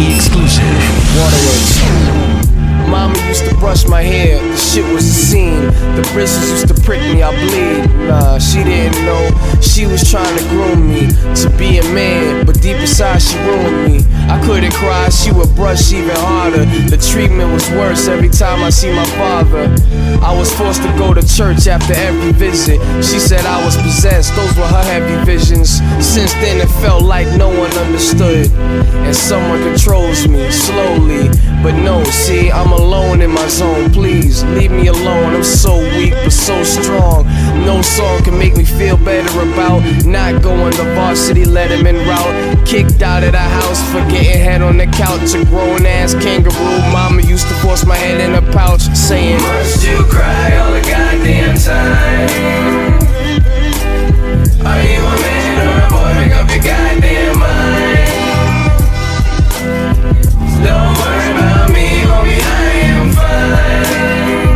Key exclusive. Waterworks. Mama used to brush my hair, the shit was a scene. The bristles used to prick me, I bleed. Nah, she didn't know. She was trying to groom me to be a man, but deep inside she ruined me. I couldn't cry, she would brush even harder. The treatment was worse every time I see my father. I was forced to go to church after every visit. She said I was possessed, those were her heavy visions. Since then it felt like no one understood, and someone controls me slowly. But no, see, I'm alone in my zone. Please, leave me alone. I'm so weak, but so strong. No song can make me feel better about not going the varsity letterman route. Kicked out of the house for getting head on the couch. A grown-ass kangaroo. Mama used to force my head in a pouch, saying, "Must you cry all the goddamn time? Are you a man or a boy? Make up your goddamn mind. Don't worry about me, homie, I am fine.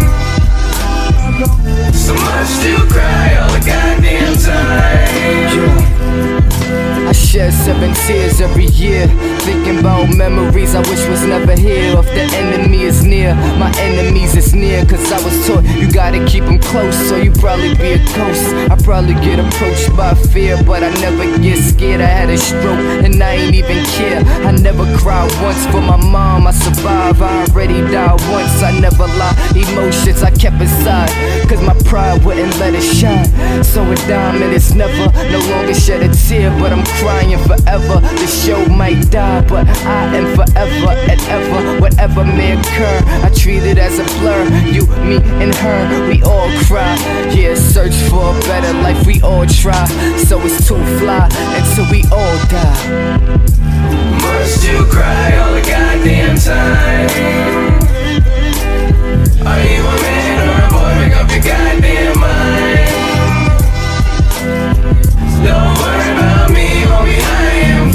So much to cry all the goddamn time." I shed 7 tears every year, thinking about memories I wish was never here. If the enemy is near, my enemies is near. Cause I was taught you gotta keep them close, so you probably be a ghost. I probably get approached by fear, but I never get scared. I had a stroke and I ain't even care. I never cried once for my mom, I survived. I already died once, I never lie. Emotions I kept inside, cause my pride wouldn't let it shine. So a diamond is never, no longer shed a tear, but I'm crying forever. The show might die, but I am forever and ever. Whatever may occur, I treat it as a blur. You, me, and her, we all cry. Yeah, search for a better life, we all try. So it's too fly until we all die. Must you cry all the goddamn time? Are you a man or a boy? Make up your goddamn mind. Don't worry about me, homie, I am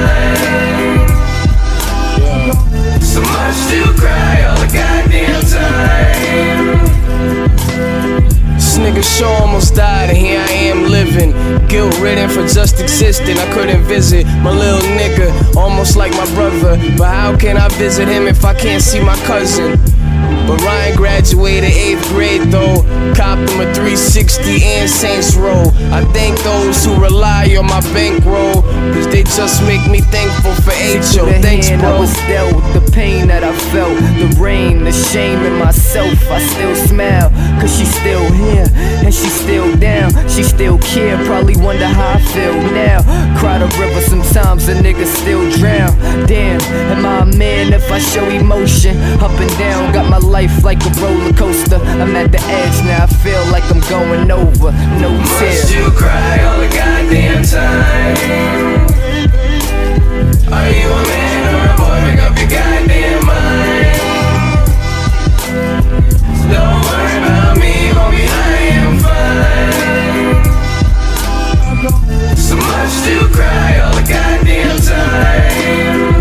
fine. So much to cry all the goddamn time. this nigga Shaw almost died and here I am living, guilt-ridden for just existing. I couldn't visit my little nigga, almost like my brother. But how can I visit him if I can't see my cousin? But Ryan graduated 8th grade though, copped him a 360 and Saints Row. I thank those who rely on my bankroll, cause they just make me thankful for H.O. Thanks, bro. I was dealt with the pain that I felt, the rain, the shame in myself. I still smile, cause she's still here, and she's still down, she still care. Probably wonder how I feel now. Cry the river sometimes, a nigga still drown. Damn, am I a man if I show emotion? Up and down, got my life like a roller coaster. I'm at the edge now, I feel like I'm going over. No tears. Must you cry all the goddamn time? Are you a man or a boy? Make up your goddamn mind. Don't worry about me, homie, I am fine. So much to cry all the goddamn time.